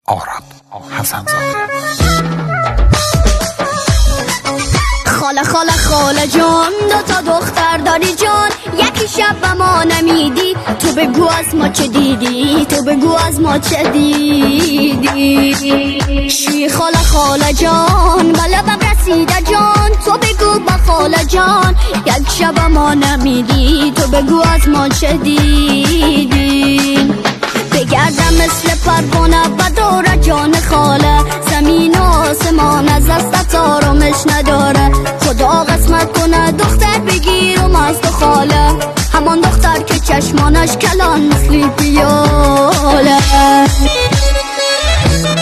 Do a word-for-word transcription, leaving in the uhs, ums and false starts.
آراد حسن‌زاده. خاله خاله خاله جان، دو تا دختر داری جان، یکی شب به ما نمیدی، تو بگو از ما چه دیدی، تو بگو از ما چه دیدی. شوی خاله خاله جان، بله بب رسیده جان، تو بگو با خاله جان، یک شب ما نمیدی، تو بگو از ما چه دیدی. بگردم مثل پروانه و دور جان خاله، زمین و آسمان از دست آرامش نداره، خدا قسمت کنه دختر بگیرم از تو خاله، همان دختر که چشمانش کلان مثل پیاله.